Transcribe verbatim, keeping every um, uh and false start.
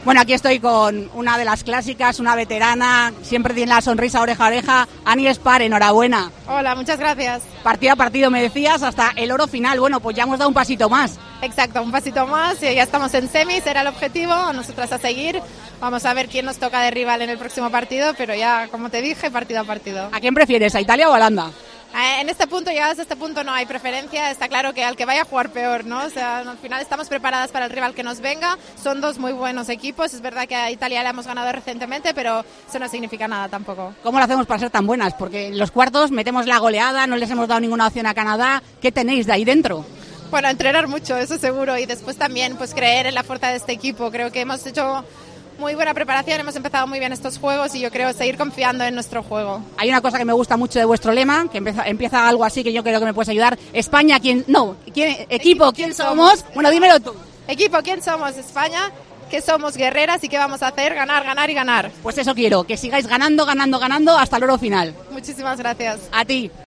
Bueno, aquí estoy con una de las clásicas, una veterana, siempre tiene la sonrisa oreja a oreja, Ani Espar, enhorabuena. Hola, muchas gracias. Partido a partido, me decías, hasta el oro final. Bueno, pues ya hemos dado un pasito más. Exacto, un pasito más y ya estamos en semis, era el objetivo, nosotras a seguir. Vamos a ver quién nos toca de rival en el próximo partido, pero ya, como te dije, partido a partido. ¿A quién prefieres, a Italia o a Holanda? En este punto, llegados a este punto, no hay preferencia. Está claro que al que vaya a jugar peor, ¿no? O sea, al final estamos preparadas para el rival que nos venga. Son dos muy buenos equipos. Es verdad que a Italia le hemos ganado recientemente, pero eso no significa nada tampoco. ¿Cómo lo hacemos para ser tan buenas? Porque en los cuartos metemos la goleada, no les hemos dado ninguna opción a Canadá. ¿Qué tenéis de ahí dentro? Bueno, entrenar mucho, eso seguro. Y después también, pues creer en la fuerza de este equipo. Creo que hemos hecho muy buena preparación, hemos empezado muy bien estos juegos y yo creo seguir confiando en nuestro juego. Hay una cosa que me gusta mucho de vuestro lema, que empieza, empieza algo así que yo creo que me puedes ayudar. España, ¿quién? No, ¿quién? Equipo, Equipo ¿quién, ¿quién somos? somos? Bueno, dímelo tú. Equipo, ¿quién somos? España, que somos guerreras y qué vamos a hacer, ganar, ganar y ganar. Pues eso quiero, que sigáis ganando, ganando, ganando hasta el oro final. Muchísimas gracias. A ti.